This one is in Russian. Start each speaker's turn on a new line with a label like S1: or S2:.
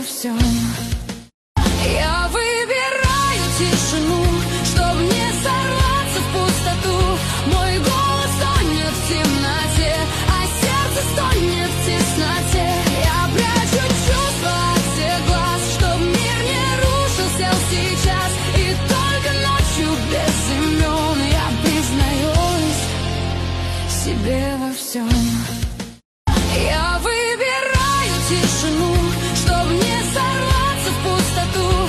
S1: всем. Я выбираю тишину, чтоб не сорваться в пустоту. Мой голос тонет в темноте, а сердце стонет в тесноте. Я прячу чувства от всех глаз, чтоб мир не рушился сейчас. И только ночью без имен я признаюсь себе во всем.